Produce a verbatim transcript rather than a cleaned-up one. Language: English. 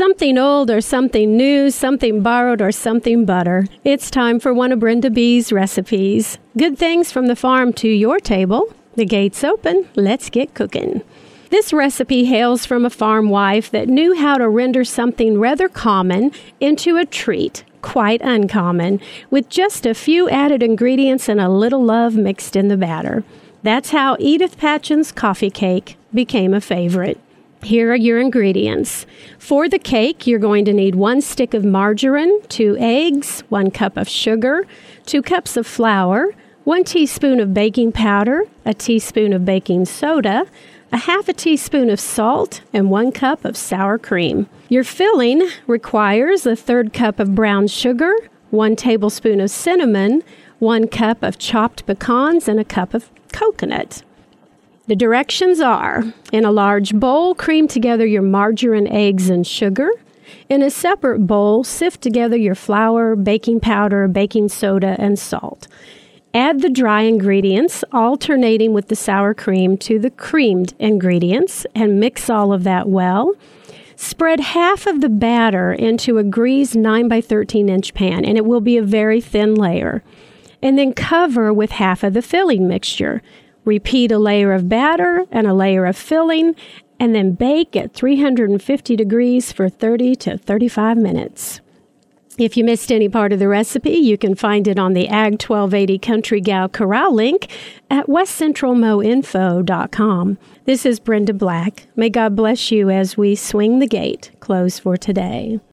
Something old or something new, something borrowed or something butter. It's time for one of Brenda B's recipes. Good things from the farm to your table. The gate's open. Let's get cooking. This recipe hails from a farm wife that knew how to render something rather common into a treat, quite uncommon, with just a few added ingredients and a little love mixed in the batter. That's how Edith Patchen's coffee cake became a favorite. Here are your ingredients. For the cake, you're going to need one stick of margarine, two eggs, one cup of sugar, two cups of flour, one teaspoon of baking powder, a teaspoon of baking soda, a half a teaspoon of salt, and one cup of sour cream. Your filling requires a third cup of brown sugar, one tablespoon of cinnamon, one cup of chopped pecans, and a cup of coconut. The directions are, in a large bowl, cream together your margarine, eggs, and sugar. In a separate bowl, sift together your flour, baking powder, baking soda, and salt. Add the dry ingredients, alternating with the sour cream, to the creamed ingredients and mix all of that well. Spread half of the batter into a greased nine by thirteen inch pan, and it will be a very thin layer. And then cover with half of the filling mixture. Repeat a layer of batter and a layer of filling, and then bake at three hundred fifty degrees for thirty to thirty-five minutes. If you missed any part of the recipe, you can find it on the Ag twelve eighty Country Gal Corral link at west central mo info dot com. This is Brenda Black. May God bless you as we swing the gate. Close for today.